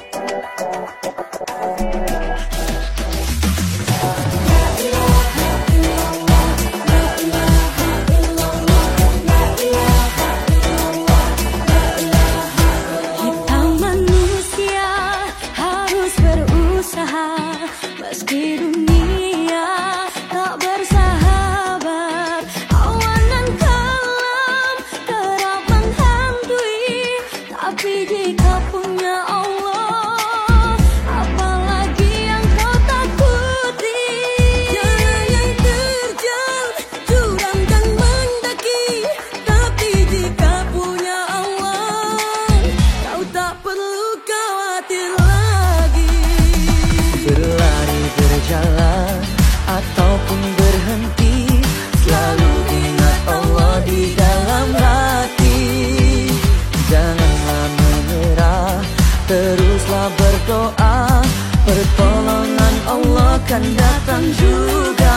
Meski dunia tak bersahabat, awan dan kelam kerap menghantui. Tapi jika punya Allah, apalagi yang kau takuti? Jalan yang terjal, curam dan mendaki. Tapi jika punya Allah, kau tak perlu khawatir lagi. Berlari, berjalan, ataupun berhenti, selalu ingat Allah di dalam hati. Janganlah menyerah, teruslah berdoa, pertolongan Allah kan datang juga.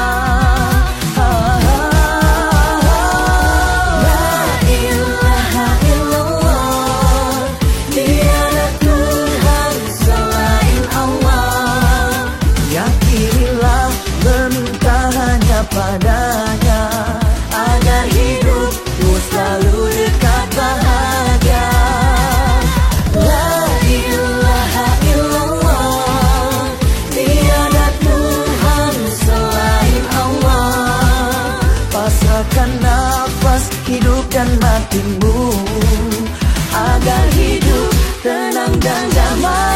Padanya agar hidupmu selalu dekat bahagia. La ilaha illallah, tiada Tuhan selain Allah. Pasrahkan nafas, hidup dan matimu agar hidup tenang dan damai.